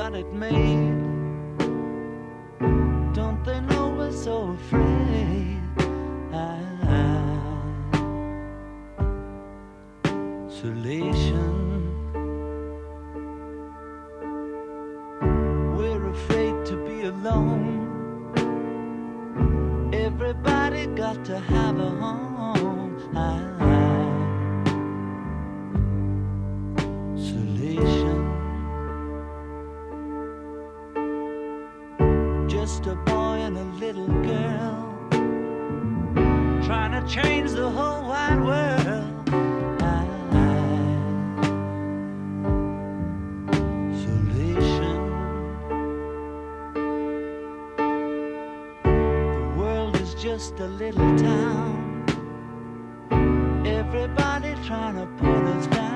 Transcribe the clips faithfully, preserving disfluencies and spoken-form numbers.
got it made. Don't they know we're so afraid? Isolation. We're afraid to be alone. Everybody got to have a home. Isolation. Just a boy and a little girl trying to change the whole wide world. Isolation. The world is just a little town. Everybody trying to pull us down.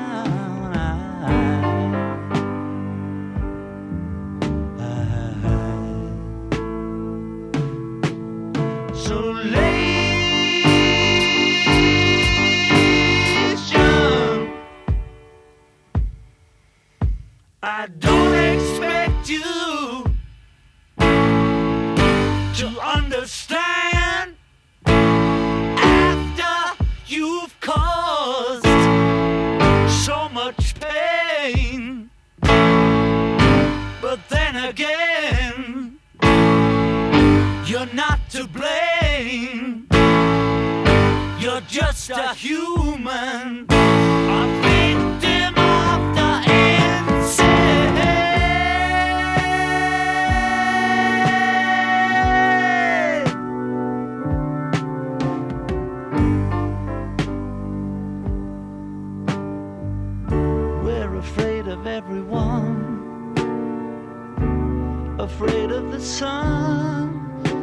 I don't expect you to understand after you've caused so much pain. But then again, you're not to blame. You're just a human, a victim of the afraid of everyone, afraid of the sun.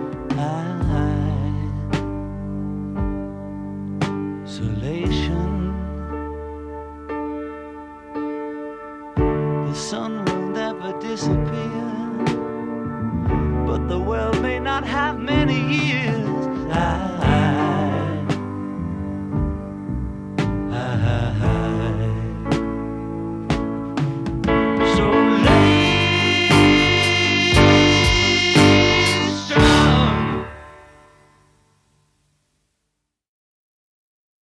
Isolation. The sun will never disappear.